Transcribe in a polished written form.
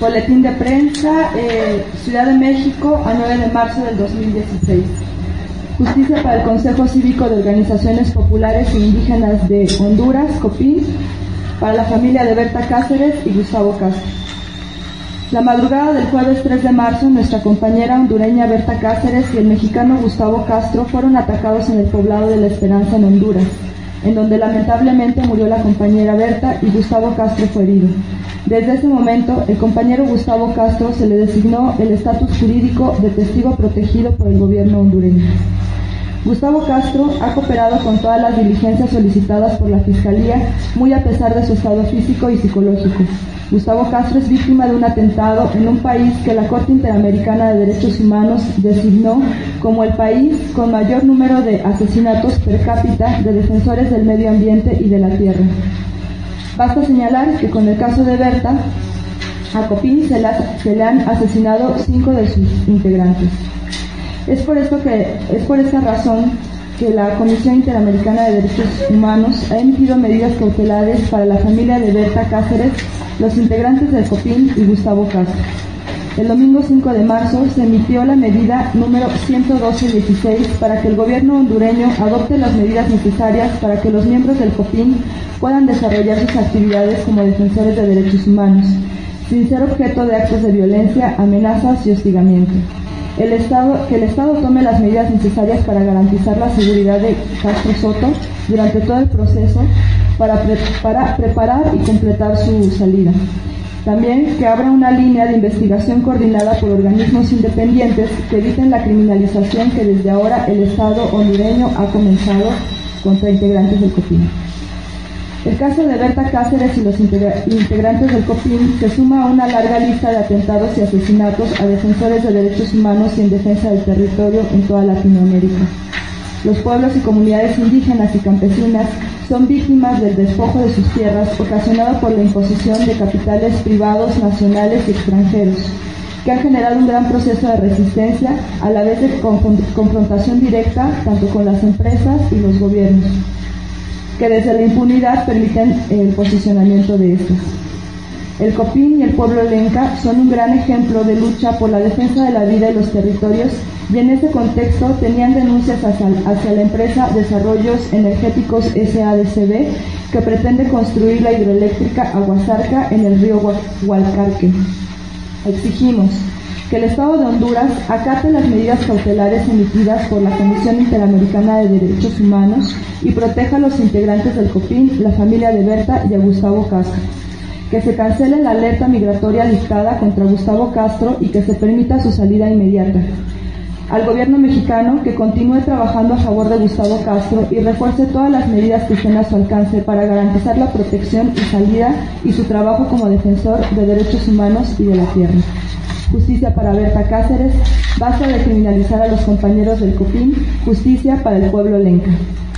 Boletín de prensa, Ciudad de México, a 9 de marzo del 2016. Justicia para el Consejo Cívico de Organizaciones Populares e Indígenas de Honduras, COPIN, para la familia de Berta Cáceres y Gustavo Castro. La madrugada del jueves 3 de marzo, nuestra compañera hondureña Berta Cáceres y el mexicano Gustavo Castro fueron atacados en el poblado de La Esperanza, en Honduras, en donde lamentablemente murió la compañera Berta y Gustavo Castro fue herido. Desde ese momento, el compañero Gustavo Castro se le designó el estatus jurídico de testigo protegido por el gobierno hondureño. Gustavo Castro ha cooperado con todas las diligencias solicitadas por la Fiscalía, muy a pesar de su estado físico y psicológico. Gustavo Castro es víctima de un atentado en un país que la Corte Interamericana de Derechos Humanos designó como el país con mayor número de asesinatos per cápita de defensores del medio ambiente y de la tierra. Basta señalar que con el caso de Berta, a COPIN se le han asesinado 5 de sus integrantes. Es por esta razón que la Comisión Interamericana de Derechos Humanos ha emitido medidas cautelares para la familia de Berta Cáceres, los integrantes del COPIN y Gustavo Castro. El domingo 5 de marzo se emitió la medida número 112-16 para que el gobierno hondureño adopte las medidas necesarias para que los miembros del COPIN puedan desarrollar sus actividades como defensores de derechos humanos, sin ser objeto de actos de violencia, amenazas y hostigamiento. Que el Estado tome las medidas necesarias para garantizar la seguridad de Castro Soto durante todo el proceso para preparar y completar su salida. También que abra una línea de investigación coordinada por organismos independientes que eviten la criminalización que desde ahora el Estado hondureño ha comenzado contra integrantes del COPIN. El caso de Berta Cáceres y los integrantes del COPIN se suma a una larga lista de atentados y asesinatos a defensores de derechos humanos y en defensa del territorio en toda Latinoamérica. Los pueblos y comunidades indígenas y campesinas son víctimas del despojo de sus tierras ocasionado por la imposición de capitales privados, nacionales y extranjeros, que han generado un gran proceso de resistencia a la vez de confrontación directa tanto con las empresas y los gobiernos, que desde la impunidad permiten el posicionamiento de estos. El COPIN y el pueblo lenca son un gran ejemplo de lucha por la defensa de la vida y los territorios, y en ese contexto tenían denuncias hacia la empresa Desarrollos Energéticos SADCB, que pretende construir la hidroeléctrica Aguasarca en el río Hualcarque. Exigimos que el Estado de Honduras acate las medidas cautelares emitidas por la Comisión Interamericana de Derechos Humanos y proteja a los integrantes del COPIN, la familia de Berta y a Gustavo Castro. Que se cancele la alerta migratoria dictada contra Gustavo Castro y que se permita su salida inmediata. Al gobierno mexicano que continúe trabajando a favor de Gustavo Castro y refuerce todas las medidas que estén a su alcance para garantizar la protección y salida y su trabajo como defensor de derechos humanos y de la tierra. Justicia para Berta Cáceres, basta de criminalizar a los compañeros del COPIN, justicia para el pueblo lenca.